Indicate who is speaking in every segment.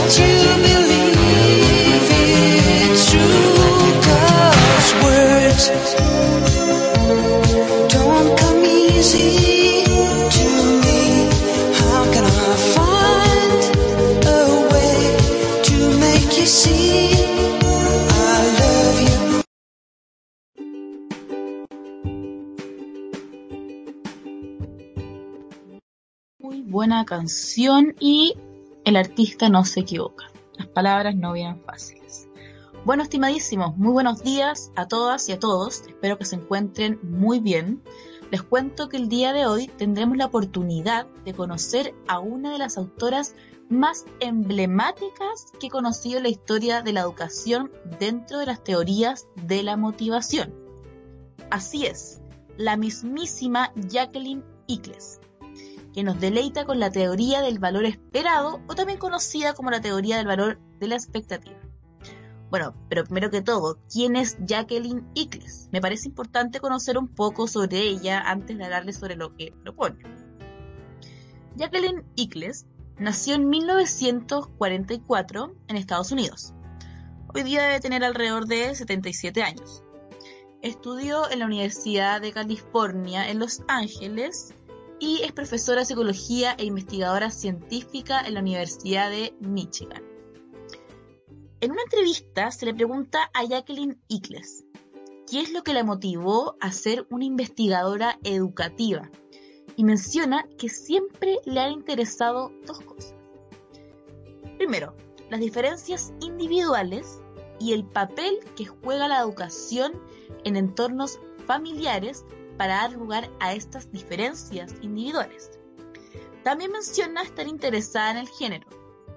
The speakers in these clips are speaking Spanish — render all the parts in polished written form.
Speaker 1: Buena canción y el artista no se equivoca. Las palabras no vienen fáciles. Bueno, estimadísimos, muy buenos días a todas y a todos. Espero que se encuentren muy bien. Les cuento que el día de hoy tendremos la oportunidad de conocer a una de las autoras más emblemáticas que he conocido en la historia de la educación dentro de las teorías de la motivación. Así es, la mismísima Jacqueline Ikles, que nos deleita con la teoría del valor esperado, o también conocida como la teoría del valor de la expectativa. Bueno, pero primero que todo, ¿quién es Jacqueline Ikles? Me parece importante conocer un poco sobre ella antes de hablarles sobre lo que propone. Jacqueline Ikles nació en 1944 en Estados Unidos. Hoy día debe tener alrededor de 77 años. Estudió en la Universidad de California en Los Ángeles y es profesora de psicología e investigadora científica en la Universidad de Michigan. En una entrevista se le pregunta a Jacqueline Ikles qué es lo que la motivó a ser una investigadora educativa, y menciona que siempre le han interesado dos cosas. Primero, las diferencias individuales y el papel que juega la educación en entornos familiares para dar lugar a estas diferencias individuales. También menciona estar interesada en el género.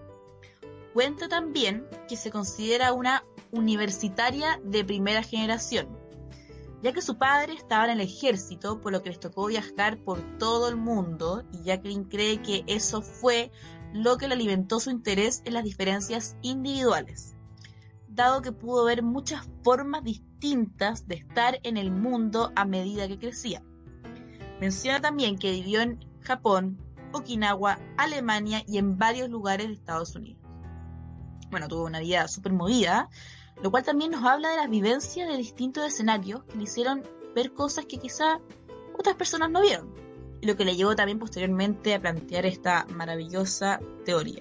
Speaker 1: Cuenta también que se considera una universitaria de primera generación, ya que su padre estaba en el ejército, por lo que les tocó viajar por todo el mundo, y Jacqueline cree que eso fue lo que le alimentó su interés en las diferencias individuales, dado que pudo ver muchas formas distintas de estar en el mundo a medida que crecía. Menciona también que vivió en Japón, Okinawa, Alemania y en varios lugares de Estados Unidos. Bueno, tuvo una vida súper movida, lo cual también nos habla de las vivencias de distintos escenarios que le hicieron ver cosas que quizá otras personas no vieron, y lo que le llevó también posteriormente a plantear esta maravillosa teoría.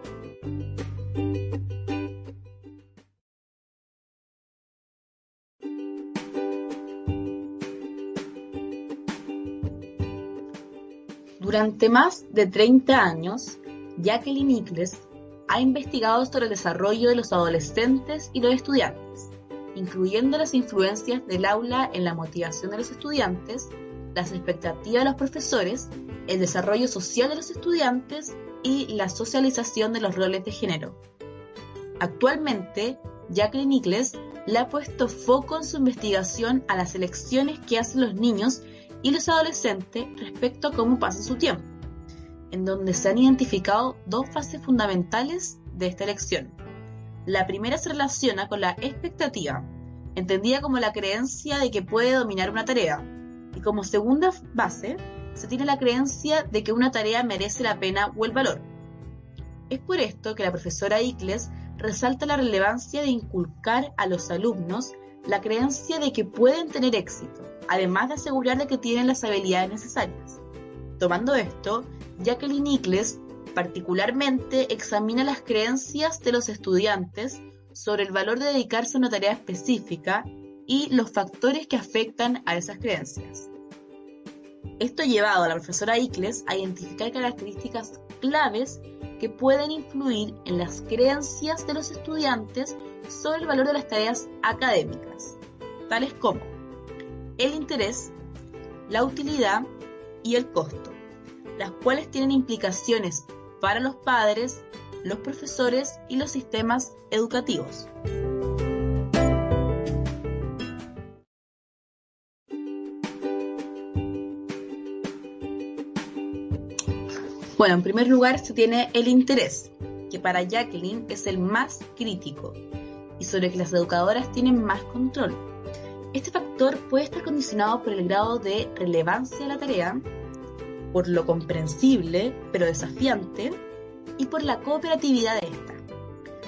Speaker 1: Durante más de 30 años, Jacqueline Ikles ha investigado sobre el desarrollo de los adolescentes y los estudiantes, incluyendo las influencias del aula en la motivación de los estudiantes, las expectativas de los profesores, el desarrollo social de los estudiantes y la socialización de los roles de género. Actualmente, Jacqueline Ikles le ha puesto foco en su investigación a las elecciones que hacen los niños y los adolescentes respecto a cómo pasa su tiempo, en donde se han identificado dos fases fundamentales de esta elección. La primera se relaciona con la expectativa, entendida como la creencia de que puede dominar una tarea, y como segunda base se tiene la creencia de que una tarea merece la pena o el valor. Es por esto que la profesora Ikles resalta la relevancia de inculcar a los alumnos la creencia de que pueden tener éxito, además de asegurarle que tienen las habilidades necesarias. Tomando esto, Jacqueline Ikles particularmente examina las creencias de los estudiantes sobre el valor de dedicarse a una tarea específica y los factores que afectan a esas creencias. Esto ha llevado a la profesora Ikles a identificar características claves que pueden influir en las creencias de los estudiantes sobre el valor de las tareas académicas, tales como el interés, la utilidad y el costo, las cuales tienen implicaciones para los padres, los profesores y los sistemas educativos. Bueno, en primer lugar se tiene el interés, que para Jacqueline es el más crítico y sobre el que las educadoras tienen más control. Este factor puede estar condicionado por el grado de relevancia de la tarea, por lo comprensible pero desafiante y por la cooperatividad de esta.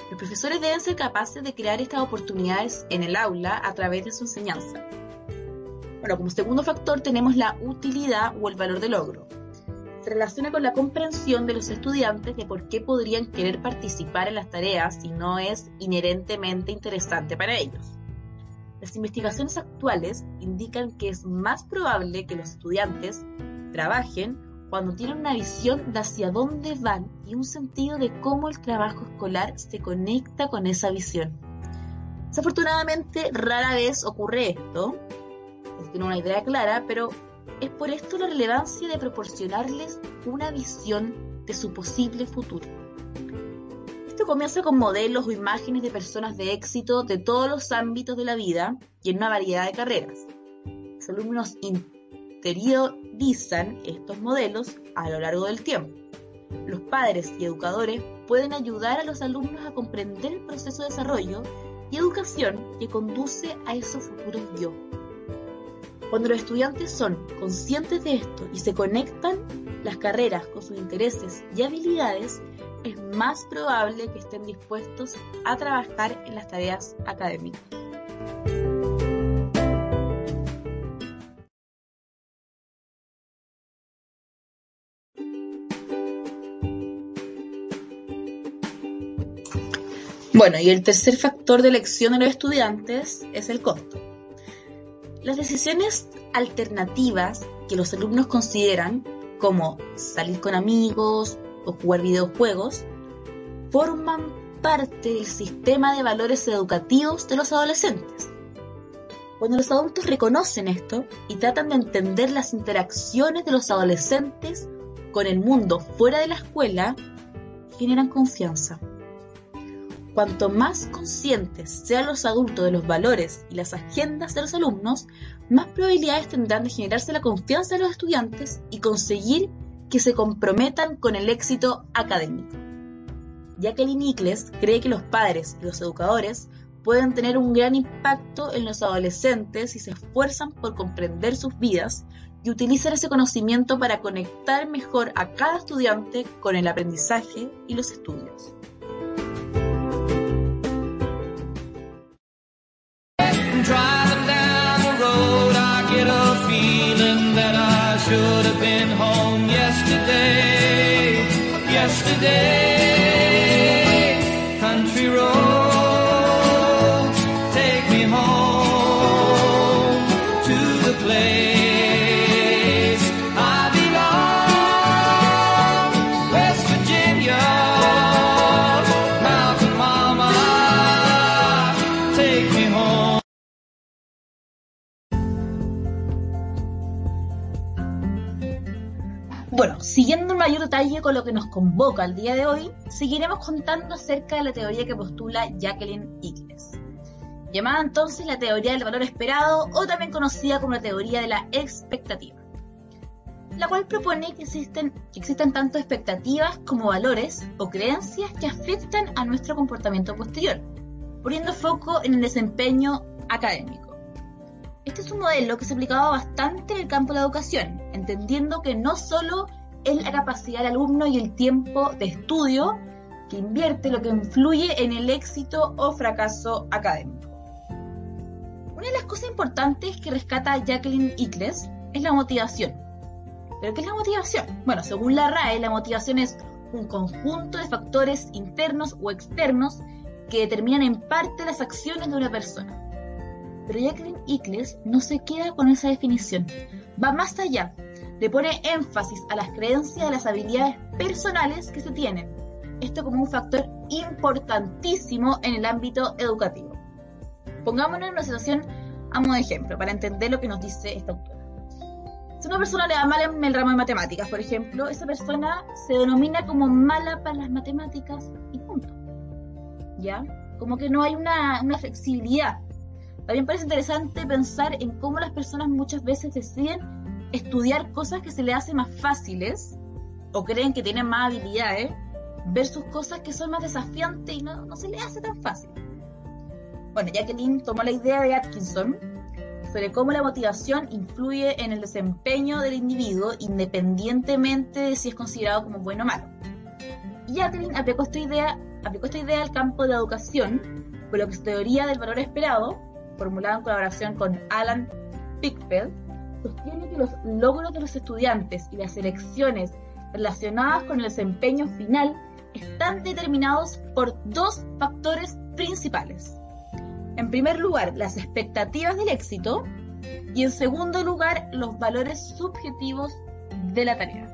Speaker 1: Los profesores deben ser capaces de crear estas oportunidades en el aula a través de su enseñanza. Bueno, como segundo factor tenemos la utilidad o el valor del logro. Se relaciona con la comprensión de los estudiantes de por qué podrían querer participar en las tareas si no es inherentemente interesante para ellos. Las investigaciones actuales indican que es más probable que los estudiantes trabajen cuando tienen una visión de hacia dónde van y un sentido de cómo el trabajo escolar se conecta con esa visión. Desafortunadamente, rara vez ocurre esto. Tienen una idea clara, pero es por esto la relevancia de proporcionarles una visión de su posible futuro. Esto comienza con modelos o imágenes de personas de éxito de todos los ámbitos de la vida y en una variedad de carreras. Los alumnos interiorizan estos modelos a lo largo del tiempo. Los padres y educadores pueden ayudar a los alumnos a comprender el proceso de desarrollo y educación que conduce a esos futuros yo. Cuando los estudiantes son conscientes de esto y se conectan las carreras con sus intereses y habilidades, es más probable que estén dispuestos a trabajar en las tareas académicas. Bueno, y el tercer factor de elección de los estudiantes es el costo. Las decisiones alternativas que los alumnos consideran, como salir con amigos o jugar videojuegos, forman parte del sistema de valores educativos de los adolescentes. Cuando los adultos reconocen esto y tratan de entender las interacciones de los adolescentes con el mundo fuera de la escuela, generan confianza. Cuanto más conscientes sean los adultos de los valores y las agendas de los alumnos, más probabilidades tendrán de generarse la confianza de los estudiantes y conseguir que se comprometan con el éxito académico. Jacqueline Ikles cree que los padres y los educadores pueden tener un gran impacto en los adolescentes si se esfuerzan por comprender sus vidas y utilizan ese conocimiento para conectar mejor a cada estudiante con el aprendizaje y los estudios.
Speaker 2: Driving down the road, I get a feeling that I should have been home yesterday. Country roads, take me home to the place I belong, West Virginia, Mountain Mama, take me home.
Speaker 1: Bueno, siguiendo en mayor detalle con lo que nos convoca el día de hoy, seguiremos contando acerca de la teoría que postula Jacqueline Ikles, llamada entonces la teoría del valor esperado o también conocida como la teoría de la expectativa, la cual propone que existen tanto expectativas como valores o creencias que afectan a nuestro comportamiento posterior, poniendo foco en el desempeño académico. Este es un modelo que se ha aplicado bastante en el campo de la educación, entendiendo que no solo es la capacidad del alumno y el tiempo de estudio que invierte lo que influye en el éxito o fracaso académico. Una de las cosas importantes que rescata Jacqueline Ikles es la motivación. ¿Pero qué es la motivación? Bueno, según la RAE, la motivación es un conjunto de factores internos o externos que determinan en parte las acciones de una persona. Pero Jacqueline Ikles no se queda con esa definición, va más allá, le pone énfasis a las creencias y a las habilidades personales que se tienen, esto como un factor importantísimo en el ámbito educativo. Pongámonos en una situación a modo de ejemplo, para entender lo que nos dice esta autora. Si a una persona le va mal en el ramo de matemáticas, por ejemplo, esa persona se denomina como mala para las matemáticas y punto. ¿Ya? Como que no hay una flexibilidad. También parece interesante pensar en cómo las personas muchas veces deciden estudiar cosas que se les hacen más fáciles o creen que tienen más habilidades versus cosas que son más desafiantes y no se les hace tan fácil. Bueno, Jacqueline tomó la idea de Atkinson sobre cómo la motivación influye en el desempeño del individuo independientemente de si es considerado como bueno o malo. Y Jacqueline aplicó esta idea aplicó esta idea al campo de la educación, por lo que su teoría del valor esperado, formulada en colaboración con Alan Pickfeld, sostiene que los logros de los estudiantes y las elecciones relacionadas con el desempeño final están determinados por dos factores principales. En primer lugar, las expectativas del éxito, y en segundo lugar, los valores subjetivos de la tarea.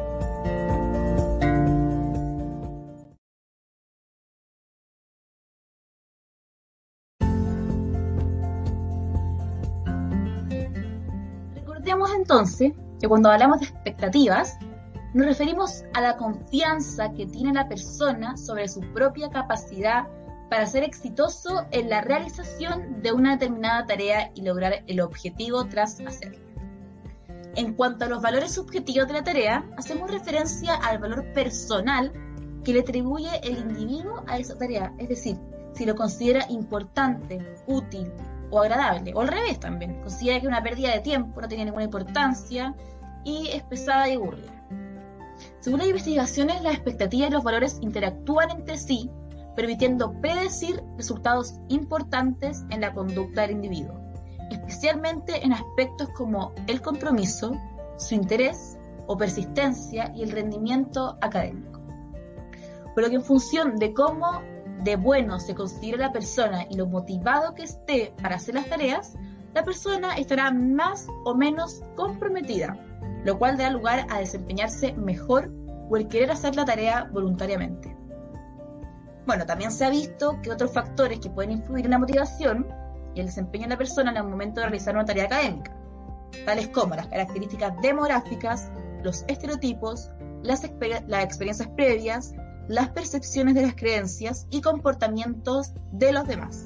Speaker 1: Recordemos entonces que cuando hablamos de expectativas, nos referimos a la confianza que tiene la persona sobre su propia capacidad para ser exitoso en la realización de una determinada tarea y lograr el objetivo tras hacerla. En cuanto a los valores subjetivos de la tarea, hacemos referencia al valor personal que le atribuye el individuo a esa tarea, es decir, si lo considera importante, útil o agradable, o al revés también, considera que una pérdida de tiempo no tiene ninguna importancia y es pesada y aburrida. Según las investigaciones, las expectativas y los valores interactúan entre sí, permitiendo predecir resultados importantes en la conducta del individuo, especialmente en aspectos como el compromiso, su interés o persistencia y el rendimiento académico. Por lo que en función de cómo de bueno se considera la persona y lo motivado que esté para hacer las tareas, la persona estará más o menos comprometida, lo cual dará lugar a desempeñarse mejor o el querer hacer la tarea voluntariamente. Bueno, también se ha visto que otros factores que pueden influir en la motivación y el desempeño de la persona en el momento de realizar una tarea académica, tales como las características demográficas, los estereotipos, las experiencias previas, las percepciones de las creencias y comportamientos de los demás.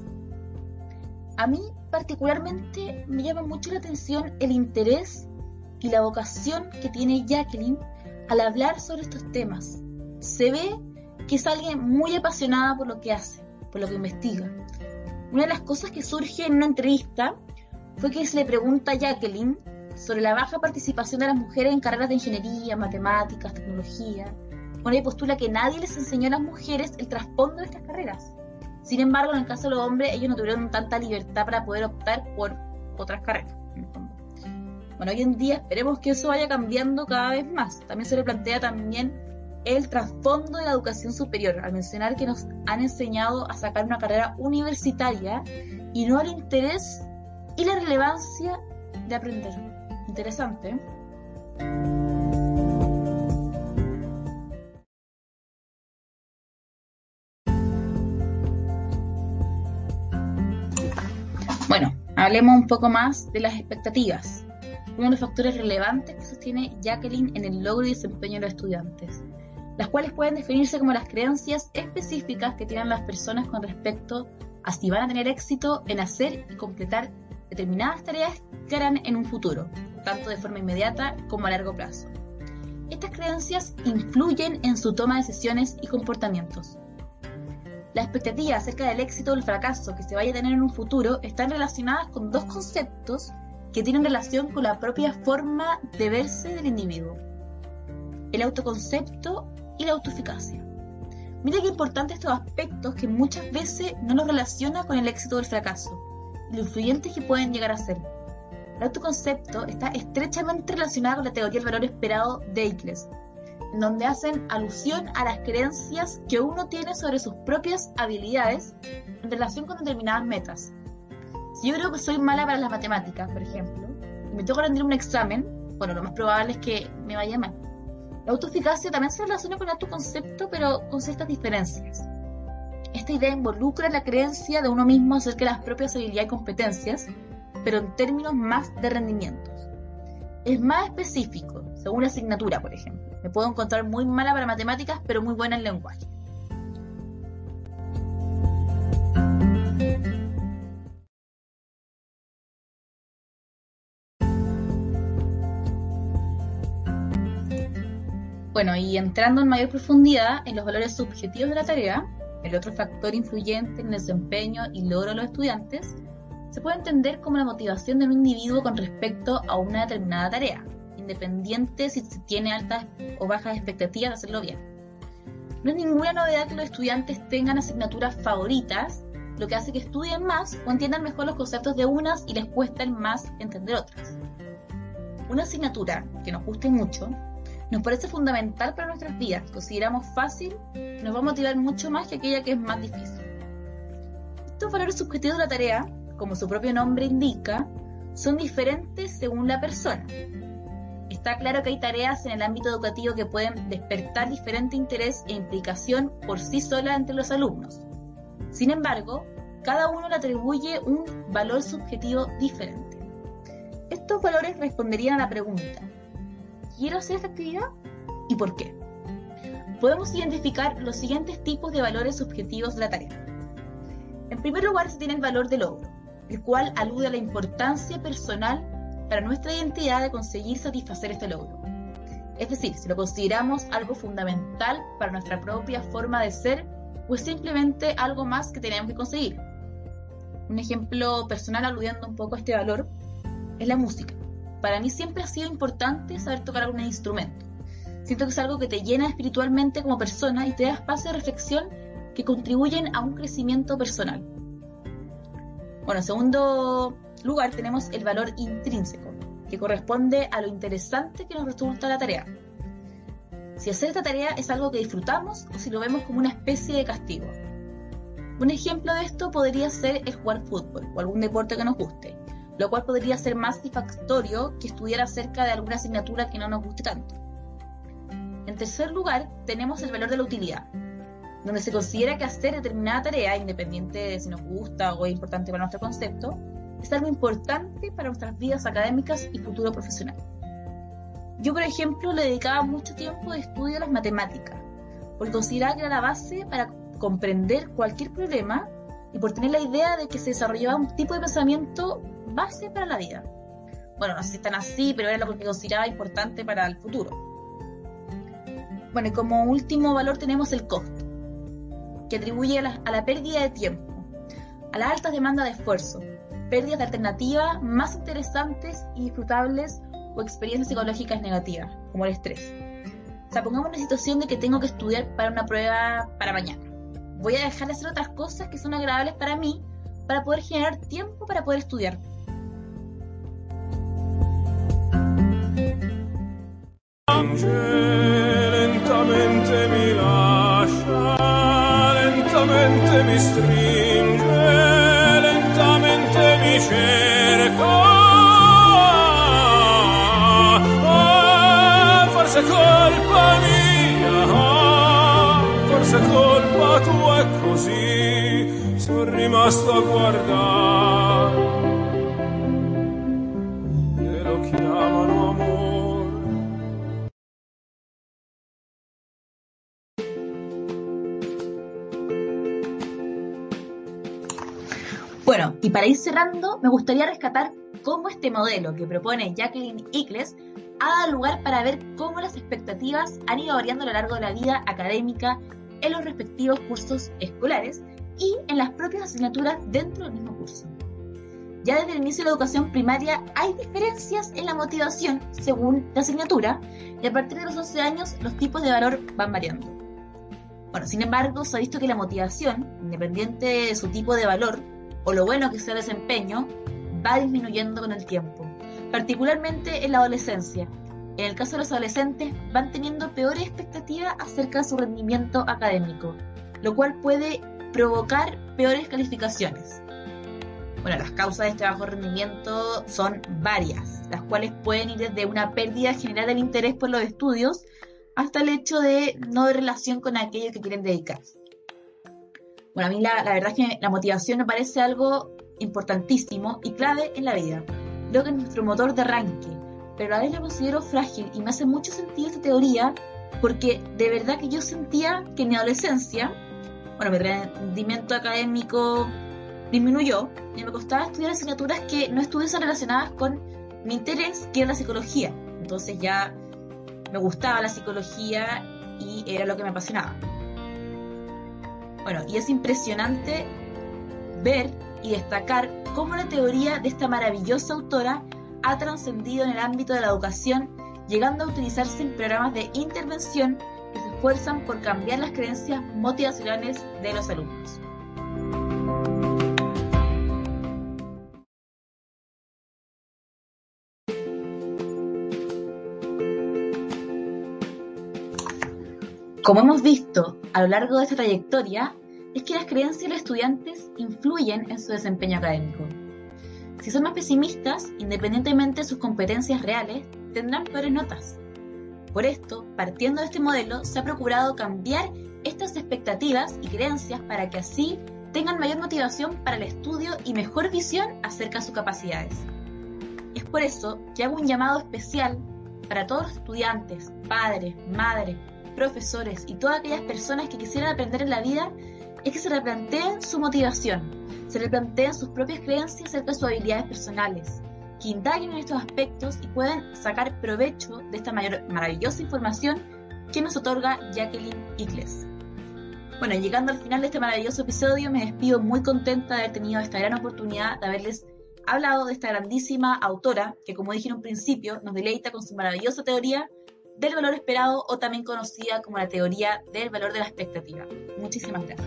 Speaker 1: A mí particularmente me llama mucho la atención el interés y la vocación que tiene Jacqueline al hablar sobre estos temas. Se ve que es alguien muy apasionada por lo que hace, por lo que investiga. Una de las cosas que surge en una entrevista fue que se le pregunta a Jacqueline sobre la baja participación de las mujeres en carreras de ingeniería, matemáticas, tecnología. Bueno, ella postula que nadie les enseñó a las mujeres el trasfondo de estas carreras. Sin embargo, en el caso de los hombres, ellos no tuvieron tanta libertad para poder optar por otras carreras. Bueno, hoy en día esperemos que eso vaya cambiando cada vez más. También se le plantea también el trasfondo de la educación superior, al mencionar que nos han enseñado a sacar una carrera universitaria y no al interés y la relevancia de aprender. Interesante, ¿eh? Bueno, hablemos un poco más de las expectativas, uno de los factores relevantes que sostiene Jacqueline en el logro y desempeño de los estudiantes, las cuales pueden definirse como las creencias específicas que tienen las personas con respecto a si van a tener éxito en hacer y completar determinadas tareas que harán en un futuro, tanto de forma inmediata como a largo plazo. Estas creencias influyen en su toma de decisiones y comportamientos. Las expectativas acerca del éxito o el fracaso que se vaya a tener en un futuro están relacionadas con dos conceptos que tienen relación con la propia forma de verse del individuo: el autoconcepto y la autoeficacia. Mira qué importante estos aspectos que muchas veces no nos relaciona con el éxito o el fracaso y lo influyentes que pueden llegar a ser. El autoconcepto está estrechamente relacionado con la teoría del valor esperado de Eccles, en donde hacen alusión a las creencias que uno tiene sobre sus propias habilidades en relación con determinadas metas. Si yo creo que soy mala para las matemáticas, por ejemplo, y me toca rendir un examen, bueno, lo más probable es que me vaya mal. La autoeficacia también se relaciona con el autoconcepto, pero con ciertas diferencias. Esta idea involucra la creencia de uno mismo acerca de las propias habilidades y competencias, pero en términos más de rendimientos. Es más específico, según la asignatura, por ejemplo. Me puedo encontrar muy mala para matemáticas, pero muy buena en lenguaje. Bueno, y entrando en mayor profundidad en los valores subjetivos de la tarea, el otro factor influyente en el desempeño y logro de los estudiantes, se puede entender como la motivación de un individuo con respecto a una determinada tarea, independiente si se tiene altas o bajas expectativas de hacerlo bien. No es ninguna novedad que los estudiantes tengan asignaturas favoritas, lo que hace que estudien más o entiendan mejor los conceptos de unas y les cuesten más entender otras. Una asignatura que nos guste mucho nos parece fundamental para nuestras vidas. Consideramos fácil, nos va a motivar mucho más que aquella que es más difícil. Estos valores subjetivos de la tarea, como su propio nombre indica, son diferentes según la persona. Está claro que hay tareas en el ámbito educativo que pueden despertar diferente interés e implicación por sí sola entre los alumnos. Sin embargo, cada uno le atribuye un valor subjetivo diferente. Estos valores responderían a la pregunta: ¿quiero hacer esta actividad? ¿Y por qué? Podemos identificar los siguientes tipos de valores subjetivos de la tarea. En primer lugar, se tiene el valor de logro, el cual alude a la importancia personal para nuestra identidad de conseguir satisfacer este logro. Es decir, si lo consideramos algo fundamental para nuestra propia forma de ser, o es simplemente algo más que tenemos que conseguir. Un ejemplo personal aludiendo un poco a este valor es la música. Para mí siempre ha sido importante saber tocar algún instrumento. Siento que es algo que te llena espiritualmente como persona y te da espacio de reflexión que contribuyen a un crecimiento personal. Bueno, en segundo lugar tenemos el valor intrínseco, que corresponde a lo interesante que nos resulta la tarea. Si hacer esta tarea es algo que disfrutamos o si lo vemos como una especie de castigo. Un ejemplo de esto podría ser el jugar fútbol o algún deporte que nos guste, lo cual podría ser más satisfactorio que estudiar acerca de alguna asignatura que no nos guste tanto. En tercer lugar, tenemos el valor de la utilidad, donde se considera que hacer determinada tarea, independiente de si nos gusta o es importante para nuestro concepto, es algo importante para nuestras vidas académicas y futuro profesional. Yo, por ejemplo, le dedicaba mucho tiempo de estudio a las matemáticas, porque consideraba que era la base para comprender cualquier problema y por tener la idea de que se desarrollaba un tipo de pensamiento base para la vida. Bueno, no sé si están así, pero era lo que consideraba importante para el futuro. Bueno, y como último valor tenemos el costo, que atribuye a la pérdida de tiempo, a las altas demandas de esfuerzo, pérdidas de alternativas más interesantes y disfrutables o experiencias psicológicas negativas, como el estrés. O sea, pongamos una situación de que tengo que estudiar para una prueba para mañana. Voy a dejar de hacer otras cosas que son agradables para mí para poder generar tiempo para poder estudiar.
Speaker 2: Lentamente mi lascia, lentamente mi stringe, lentamente mi cerca. Forse colpa mia, forse colpa tua, è così, sono rimasto a guardare. E lo chiamano amore.
Speaker 1: Bueno, y para ir cerrando, me gustaría rescatar cómo este modelo que propone Jacqueline Eccles ha dado lugar para ver cómo las expectativas han ido variando a lo largo de la vida académica en los respectivos cursos escolares y en las propias asignaturas dentro del mismo curso. Ya desde el inicio de la educación primaria hay diferencias en la motivación según la asignatura y a partir de los 11 años los tipos de valor van variando. Bueno, sin embargo, se ha visto que la motivación, independiente de su tipo de valor o lo bueno que sea el desempeño, va disminuyendo con el tiempo, particularmente en la adolescencia. En el caso de los adolescentes, van teniendo peores expectativas acerca de su rendimiento académico, lo cual puede provocar peores calificaciones. Bueno, las causas de este bajo rendimiento son varias, las cuales pueden ir desde una pérdida general del interés por los estudios hasta el hecho de no de relación con aquello que quieren dedicarse. Bueno, a mí la verdad es que la motivación me parece algo importantísimo y clave en la vida. Creo que es nuestro motor de arranque, pero a la vez la considero frágil y me hace mucho sentido esta teoría porque de verdad que yo sentía que en mi adolescencia, bueno, mi rendimiento académico disminuyó y me costaba estudiar asignaturas que no estuviesen relacionadas con mi interés, que era la psicología. Entonces ya me gustaba la psicología y era lo que me apasionaba. Bueno, y es impresionante ver y destacar cómo la teoría de esta maravillosa autora ha trascendido en el ámbito de la educación, llegando a utilizarse en programas de intervención que se esfuerzan por cambiar las creencias motivacionales de los alumnos. Como hemos visto a lo largo de esta trayectoria, es que las creencias de los estudiantes influyen en su desempeño académico. Si son más pesimistas, independientemente de sus competencias reales, tendrán peores notas. Por esto, partiendo de este modelo, se ha procurado cambiar estas expectativas y creencias para que así tengan mayor motivación para el estudio y mejor visión acerca de sus capacidades. Es por eso que hago un llamado especial para todos los estudiantes, padres, madres, profesores y todas aquellas personas que quisieran aprender en la vida, es que se replanteen su motivación, se replanteen sus propias creencias acerca de sus habilidades personales, que indaguen en estos aspectos y puedan sacar provecho de esta maravillosa información que nos otorga Jacqueline Ikles. Bueno, llegando al final de este maravilloso episodio, me despido muy contenta de haber tenido esta gran oportunidad de haberles hablado de esta grandísima autora que, como dije en un principio, nos deleita con su maravillosa teoría del valor esperado, o también conocida como la teoría del valor de la expectativa. Muchísimas gracias.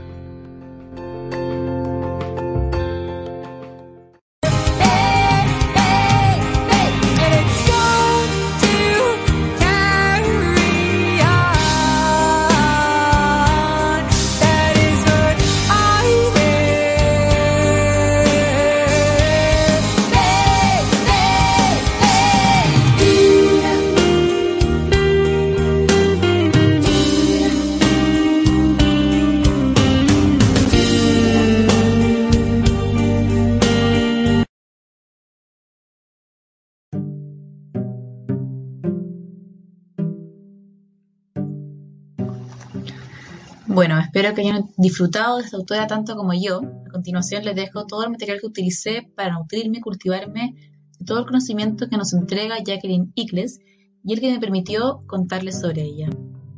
Speaker 1: Bueno, espero que hayan disfrutado de esta autora tanto como yo. A continuación les dejo todo el material que utilicé para nutrirme y cultivarme de todo el conocimiento que nos entrega Jacqueline Ikles y el que me permitió contarles sobre ella.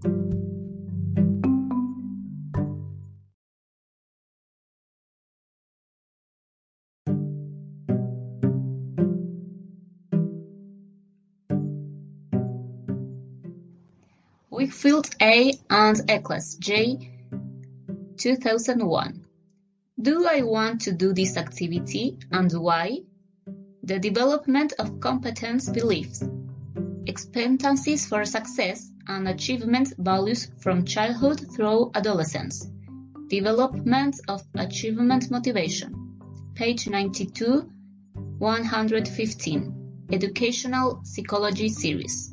Speaker 1: Wickfield A. and Ikles J. 2001. Do I want to do this activity and why? The development of competence beliefs, expectancies for success and achievement values from childhood through adolescence. Development of achievement motivation. Page 92, 115. Educational Psychology Series.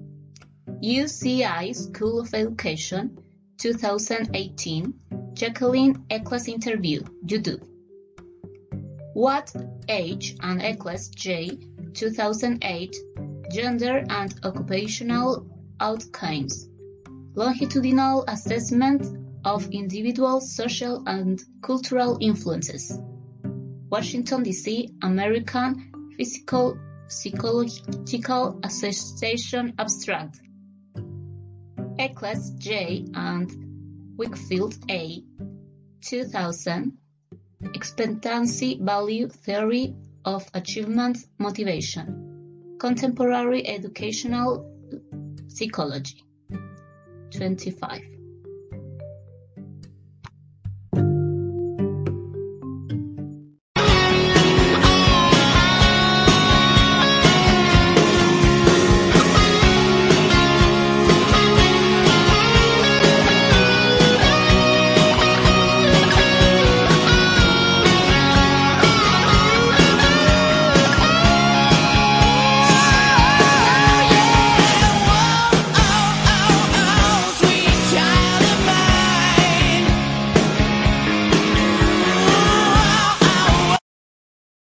Speaker 1: UCI School of Education, 2018, Jacqueline Ikles interview, YouTube. What Age and Ikles J, 2008, Gender and Occupational Outcomes, Longitudinal Assessment of Individual Social and Cultural Influences. Washington, D.C., American Psychological Association Abstract. Ikles J. and Wickfield A. 2000, Expectancy Value Theory of Achievement Motivation, Contemporary Educational Psychology. 25.